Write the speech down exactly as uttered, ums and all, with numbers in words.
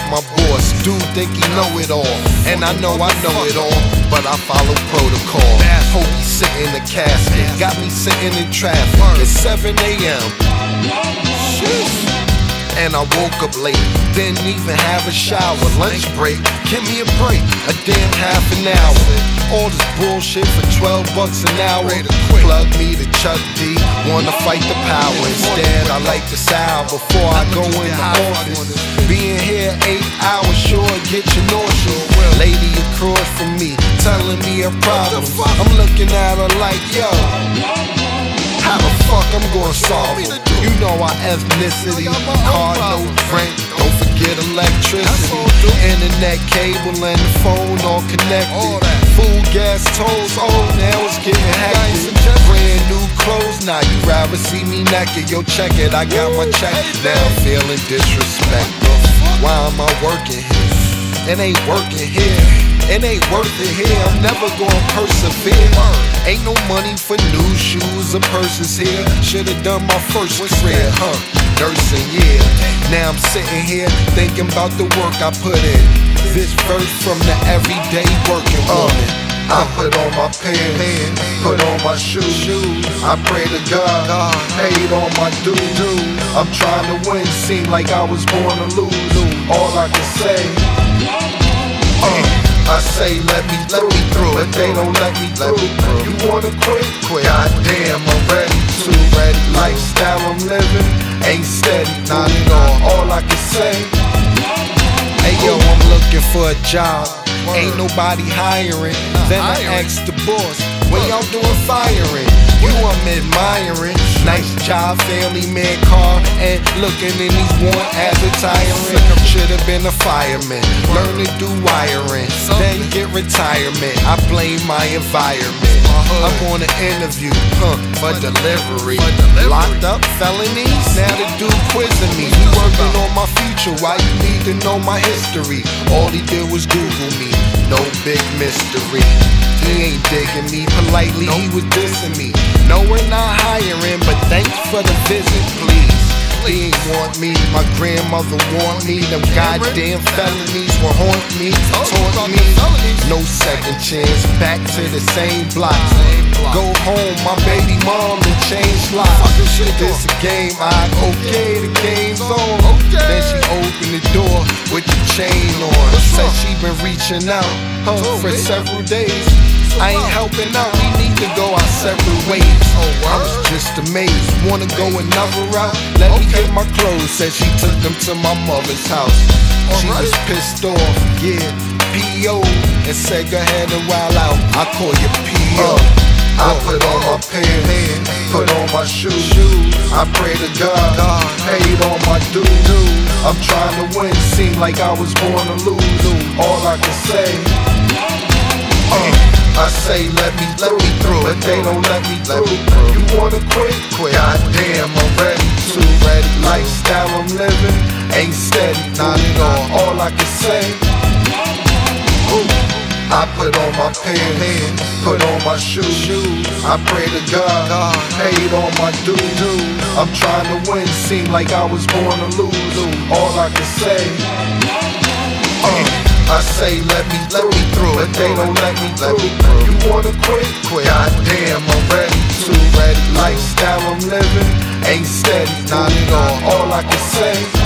my boss. Dude think he know it all, and I know I know it all, but I follow protocol. Hope he's sitting in the casket, got me sitting in traffic. It's seven A M and I woke up late, didn't even have a shower. Lunch break, give me a break, a damn half an hour. All this bullshit for twelve bucks an hour. Plug me to Chuck D, wanna fight the power. Instead, I like the sound before I go in the office. Being here eight hours sure get you nauseous. Lady across from me, telling me a problem. I'm looking at her like, yo, how the fuck I'm gonna solve it? You know our ethnicity, car, no rent, don't forget electricity, internet cable and the phone all connected. Food, gas, tolls, oh now it's getting hectic. Brand new clothes, now you rather see me naked. Yo, check it, I got my check. Now I'm feeling disrespectful. Why am I working here? It ain't working here. It ain't worth it here, I'm never gonna persevere. Ain't no money for new shoes or purses here. Should've done my first career, huh? Nursing, yeah. Now I'm sitting here thinking about the work I put in. This verse from the everyday working woman. I put on my pants, put on my shoes. I pray to God, paid all my dues. I'm trying to win, seem like I was born to lose. All I can say, uh, I say let me let me through, but they don't let me through. You wanna quit? Quit. Goddamn, I'm ready to. Ready. Lifestyle I'm living ain't steady, not at all. All I can say, hey yo, I'm looking for a job. Ain't nobody hiring. Then I asked the boss, when y'all doing firing? You I'm admiring. Nice job, family man car, and looking in these warrant ads retiring. Should've been a fireman, learn to do wiring, then get retirement. I blame my environment. I'm on an interview, huh, for delivery. Locked up felonies, now the dude quizzing me. He working on my future, why you need to know my history? All he did was Google me, no big mystery. He ain't digging me politely, he was dissing me. No, we're not hiring, but thanks for the visit, please. He ain't want me, my grandmother want me. Them goddamn felonies will haunt me, taunt me. No second chance, back to the same block. Go home, my baby mom and change locks. This a game, I okay, the game's on. Then she opened the door with the chain on. Said she been reaching out, huh, for several days. I ain't helping out, we need to go our separate ways. I was just amazed, wanna go another route? Let me get my clothes, said she took them to my mother's house. She was pissed off, yeah, P O, and said go ahead and wild out, I call you P O. I put on my pants, put on my shoes. I pray to God, paid all my dues. I'm trying to win, seem like I was born to lose. All I can say, uh, I say let me let me through, but they don't let me through. You wanna quit? Quit. Goddamn, I'm ready to. Ready. Lifestyle I'm living ain't steady, not at all. All I can say, ooh, I put on my pants, put on my shoes. I pray to God, paid all my dues. I'm trying to win, seem like I was born to lose. All I can say, uh, I say let me let me through, but they don't let me through. You wanna quit? Quit. Goddamn, I'm ready to. Ready. Lifestyle I'm living ain't steady, not at all. All I can say.